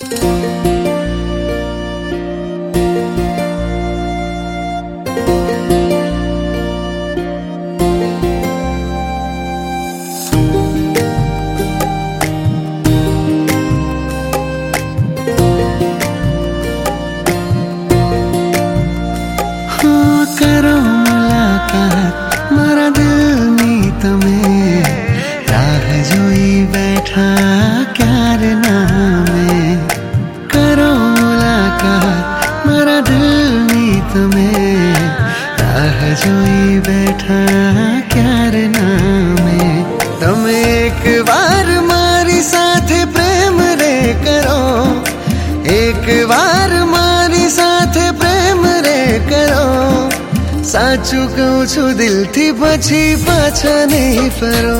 જોઈ બેઠા ક્યારના મેં તમે એક વાર મારી સાથે પ્રેમ રે કરો, એક વાર મારી સાથે પ્રેમ રે કરો. સાચું કહું છું દિલથી, પછી પાછા નહીં ફરો.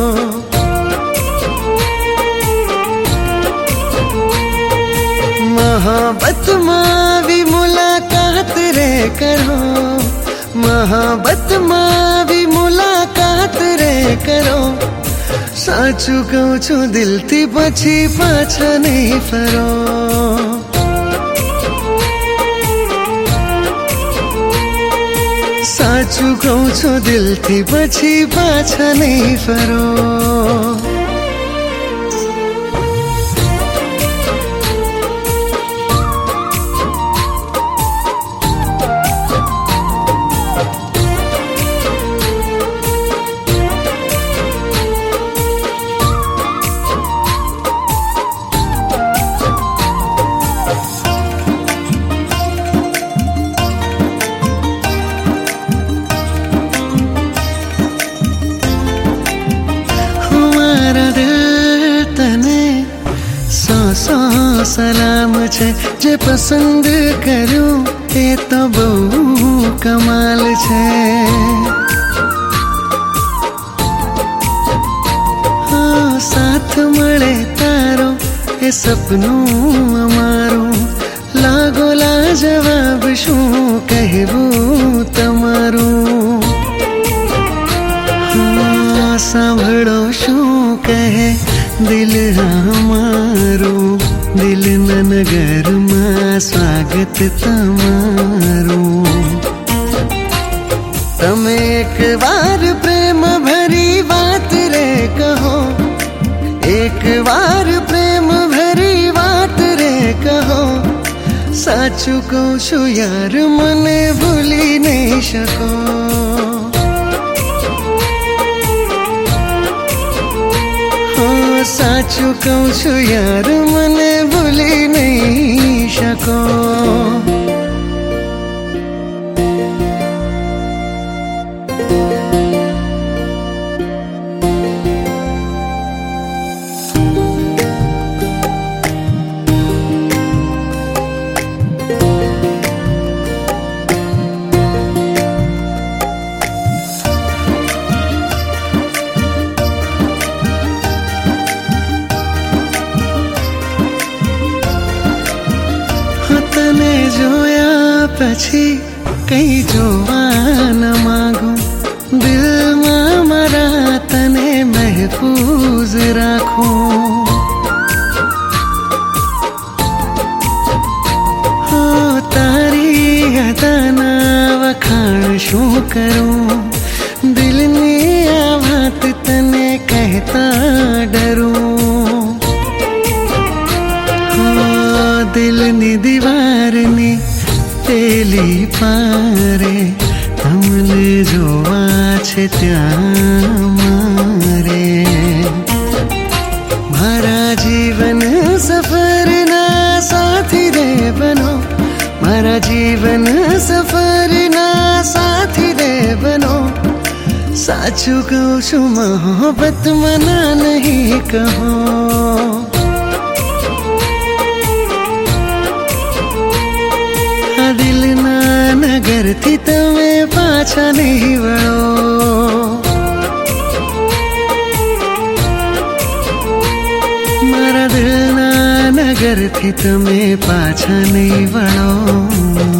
મોહબ્બતમાં આવી મુલાકાત રે કરો, મોહબ્બતમાં આવી મુલાકાત રે કરો. સાચું કહું છું દિલથી, પછી પાછા નહીં ફરો. સાચું કહું છું દિલથી, પછી પાછા નહીં ફરો. સલામ છે જે પસંદ કરું એ તો બહુ કમાલ છે. સાથ મળે તારો એ સપનું અમારું, લાગો લાજવાબ શું કહેવું તમારું. સાંભળો શું કહે દિલ અમારું, દિલના નગરમાં સ્વાગત તમારું. તમે એક વાર પ્રેમ ભરી વાત રે કહો, એક વાર પ્રેમ ભરી વાત રે કહો. સાચું કહું છું યાર, મને ભૂલી નહીં શકો. સાચું કહું છું યાર, મને ભૂલી નહીં શકો. તને જોયા પછી કઈ જોવા ન માંગુ, દિલમાં મારા તને મહેફૂઝ રાખું. તારી અદાના વખાણ શું કરું, દિલની આ વાત તને કહેતા ડરું. દિલની દીવારની પેલી પારે તમને જોવા છે ત્યાં મારે. મારા જીવન સફરના સાથી રે બનો, મારા જીવન સફરના સાથી રે બનો. સાચું કહું છું મોહબ્બતમાં ના નહીં કહો. દિલના નગરથી તમે પાછા નહીં વળો. મારા દિલના નગરથી તમે પાછા નહીં વળો.